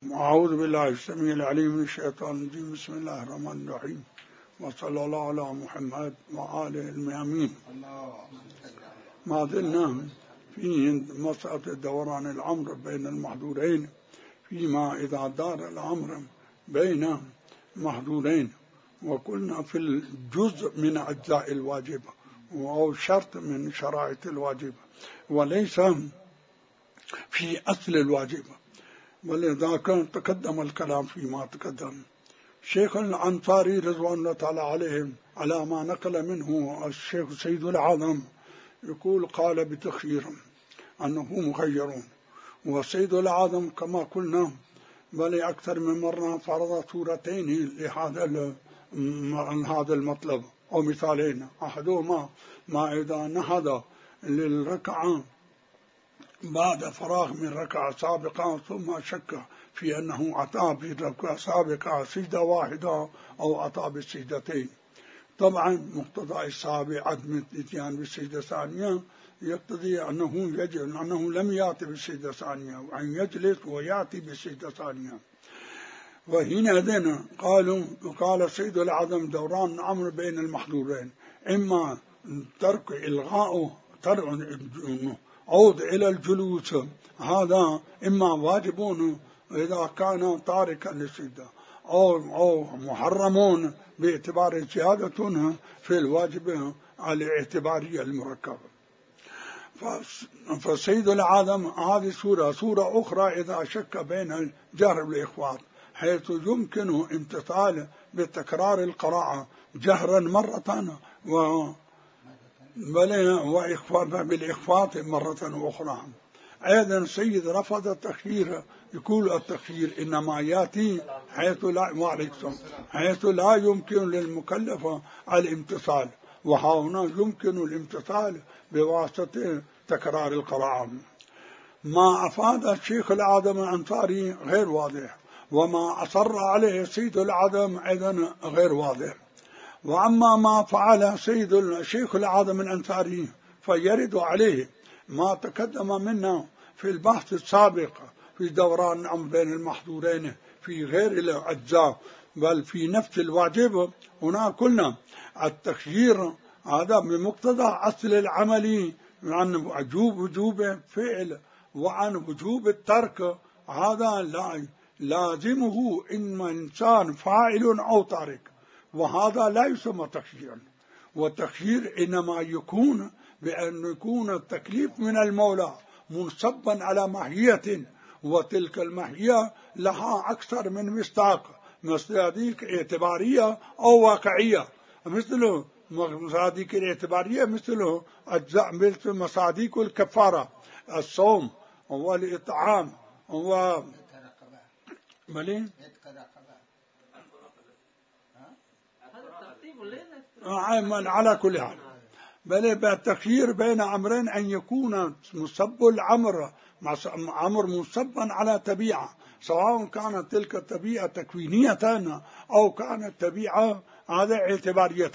أعوذ بالله السميع العليم من الشيطان الرجيم. بسم الله الرحمن الرحيم، وصلى الله على محمد وآله الميامين. ما زلنا في مسألة دوران الأمر بين المحظورين، فيما إذا دار الأمر بين محظورين، وقلنا في الجزء من أجزاء الواجبة أو شرط من شرائط الواجبة، وليس في أصل الواجبة. ولذا كان تقدم الكلام فيما تقدم. شيخ الأنصاري رضوان الله تعالى عليهم على ما نقل منه الشيخ سيد العظم يقول قال بتخيير أنه مخيرون، وسيد العظم كما قلنا بل أكثر من مرة فرض صورتين لهذا المطلب أو مثالين. أحدهما ما إذا نهض للركعة بعد فراغ من ركعة سابقة ثم شك في أنه أتى بالركعة سابقة سجدة واحدة أو أتى بالسجدتين. طبعا مقتضى السابع عدم الاتيان بالسجدة الثانية يقتضي أنه يجب أنه لم يأتي بالسجدة الثانية، وأن يجلس ويأتي بالسجدة الثانية. وحينئذ قال سيد العظم دوران الأمر بين المحظورين، إما ترك إلغاء عود إلى الجلوس، هذا إما واجبون إذا كان تاركا للسجدة أو محرمون باعتبار زيادة في الواجب على الاعتبارية المركبة. فسيد العظم هذه سورة أخرى إذا شك بين الجهر والإخفاض، حيث يمكن امتثال بتكرار القراءة جهرا مرة وإخفاض بالإخفاض مرة أخرى. أيضا سيد رفض التخيير، يقول التخيير إنما يأتي حيث لا يمكن للمكلف الامتثال، وهنا يمكن الامتثال بواسطة تكرار القراءة. ما أفاد الشيخ العظم الأنصاري غير واضح، وما أصر عليه سيد العظم أيضا غير واضح. وأما ما فعل سيد الشيخ العظم الأنصاري فيرد عليه ما تقدم منا في البحث السابق في دوران الأمر بين المحظورين في غير الأجزاء بل في نفس الواجب. هنا قلنا التخيير هذا بمقتضى أصل العمل عن وجوب فعل وعن وجوب الترك، هذا لازمه إما إنسان فاعل أو تارك، وهذا لا يسمى تخييرا. والتخيير إنما يكون بأن يكون التكليف من المولى منصبا على ماهية، وتلك الماهية لها أكثر من مصداق، مصادق اعتبارية أو واقعية، مثل مصادق الاعتبارية مثل مصادق الكفارة، الصوم والإطعام على كل حال. بل بالتخيير بين أمرين أن يكون مصب الأمر مصبا على طبيعة، سواء كانت تلك الطبيعة تكوينية أو كانت طبيعة هذا اعتبارية.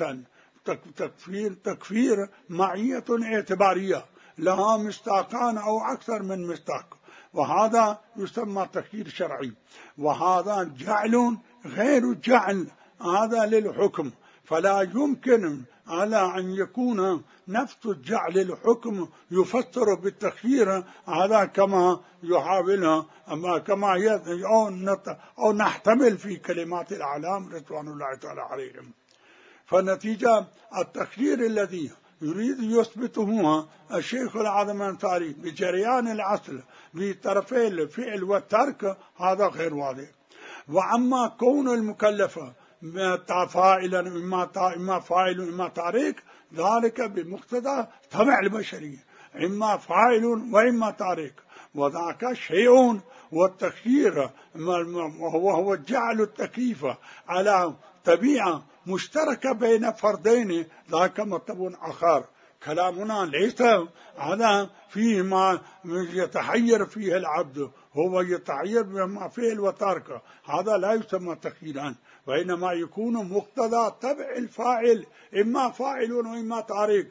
تكفير معية اعتبارية لها مصداقان أو أكثر من مصداق، وهذا يسمى تخيير شرعي. وهذا جعل غير جعل هذا للحكم، فلا يمكن على أن يكون نفس الجعل الحكم يفسر بالتخيير هذا كما يحاول كما أو نحتمل في كلمات الأعلام رضوان الله تعالى عليهم. فنتيجة التخيير الذي يريد يثبته الشيخ العظم الأنصاري بجريان الأصل بطرفي الفعل والترك هذا غير واضح. وأما كون المكلف فاعلا إما فاعل إما تارك، ذلك بمقتضى طبع البشرية، إما فاعل وإما تارك، وذاك شيء. والتخيير وهو جعل التكليف على طبيعة مشتركة بين فردين، ذاك مطلب آخر. كلامنا ليس هذا فيه ما يتحير فيه العبد، هو يتحير بما فعل وترك، هذا لا يسمى تخييرا، وإنما يكون مقتضى تبع الفاعل، إما فاعل وإما تارك.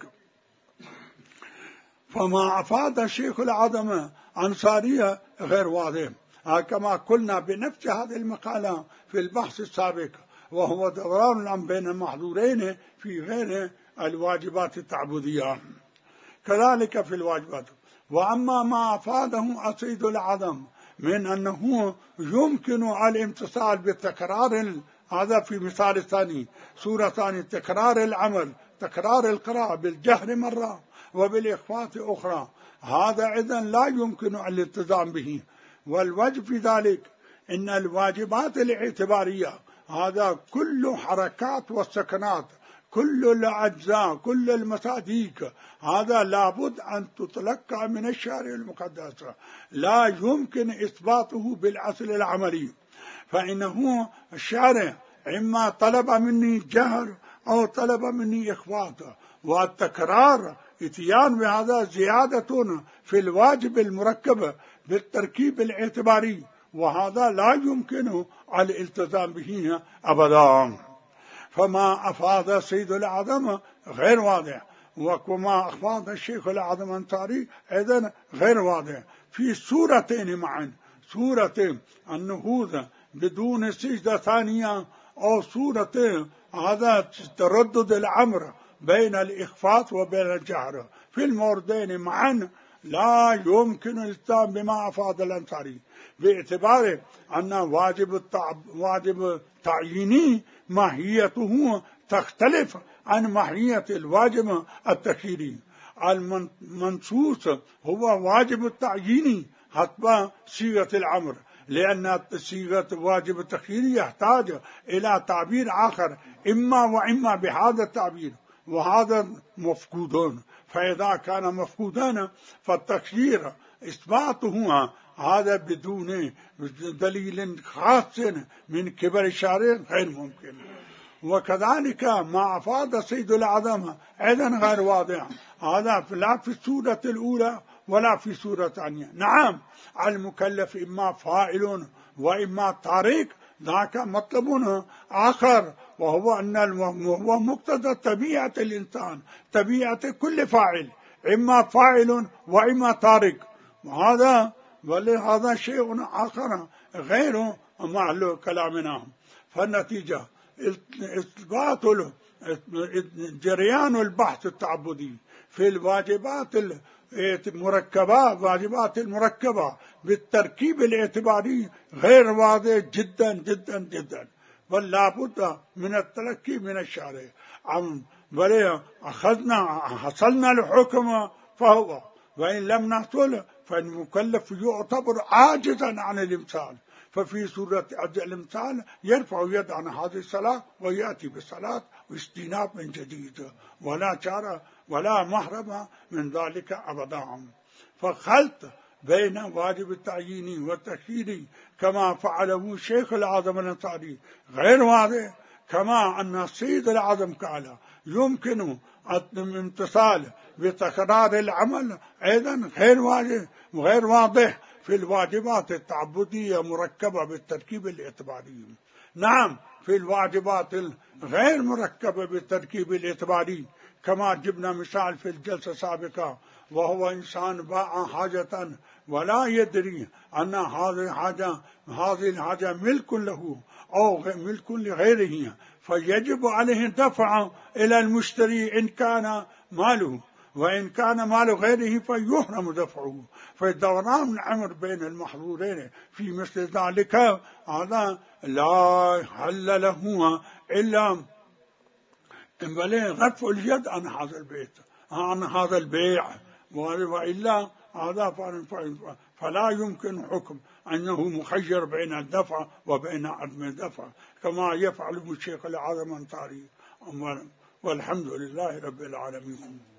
فما أفاد الشيخ العظم أنصارية غير واضح. كما قلنا بنفس هذه المقالة في البحث السابق، وهو دوران الأمر بين المحظورين في غير الواجبات التعبدية. كذلك في الواجبات. وأما ما أفاده أسيد العدم من أنه يمكن الامتثال بالتكرار، هذا في مثال ثاني، سورة ثانية، تكرار العمل، تكرار القراءة بالجهر مرة وبالإخفاء أخرى، هذا إذن لا يمكن الالتزام به. والوجه في ذلك إن الواجبات الاعتبارية هذا كل حركات والسكنات، كل الأجزاء، كل المصاديق، هذا لابد أن تتلقى من الشارع المقدس، لا يمكن إثباته بالأصل العملي. فإنه الشارع إما طلب مني جهر أو طلب مني إخفاء، والتكرار اتيان بهذا زيادة في الواجب المركب بالتركيب الاعتباري، وهذا لا يمكن الالتزام به أبدا. فما أفاد سيد الأعظم غير واضح، وكما أفاد الشيخ الأعظم الأنصاري أيضا غير واضح في سورتين معا، سورة النهوض بدون سجدة ثانية، أو سورة هذا تردد الأمر بين الإخفاء وبين الجهر، في الموردين معا لا يمكن الالتزام بما أفاد الأنصاري، باعتبار أن واجب تعييني ماهيته تختلف عن ماهية الواجب التخييري. المنصوص هو واجب التعييني حسب صيغة الأمر، لأن صيغة واجب التخييري يحتاج إلى تعبير آخر، إما وإما بهذا التعبير، وهذا مفقودون. فإذا كان مفقودان فالتخيير إثباته هذا بدون دليل خاص من قبل الشارع غير ممكن. وكذلك ما أفاد سيد الأعظم أيضا غير واضح، هذا لا في السورة الأولى ولا في سورة ثانية. نعم المكلف إما فاعل وإما تارك، ذاك مطلب آخر، وهو أن هو مقتضى طبيعة الإنسان، طبيعة كل فاعل، إما فاعل وإما تارك، ولهذا شيء آخر غير معلو كلامنا. فالنتيجة إثبات جريان البحث التعبدي في الواجبات المركبة، واجبات المركبة بالتركيب الاعتباري غير واضح جدا جدا جدا، بل لابد من التلقي من الشارع. بل حصلنا الحكم فهو، وإن لم نحصل فالمكلف يعتبر عاجزا عن الامثال. ففي سورة الامثال يرفع يد عن هذه الصلاة ويأتي بالصلاة واستئناف من جديد، ولا شارع ولا محرم من ذلك أبدا. فخلط بين واجب التعيين والتخيير كما فعله شيخ الأعظم الأنصاري غير واضح، كما أن السيد الأعظم قال يمكن الامتثال بتكرار العمل أيضا غير واضح في الواجبات التعبدية مركبة بالتركيب الاعتباري. نعم في الواجبات الغير مركبة بالتركيب الاعتباري كما جبنا مثال في الجلسة السابقة، وهو إنسان باع حاجة ولا يدري أن هذه الحاجة ملك له أو ملك لغيره، فيجب عليه الدفع إلى المشتري إن كان ماله، وإن كان مال غيره فيحرم دفعه. فدوران الأمر بين المحظورين في مثل ذلك هذا لا حل له إلا رفع اليد عن هذا البيت، عن هذا البيع، وإلا هذا فلا يمكن حكم أنه مخير بين الدفع وبين عدم الدفع كما يفعل الشيخ الأعظم الأنصاري. والحمد لله رب العالمين.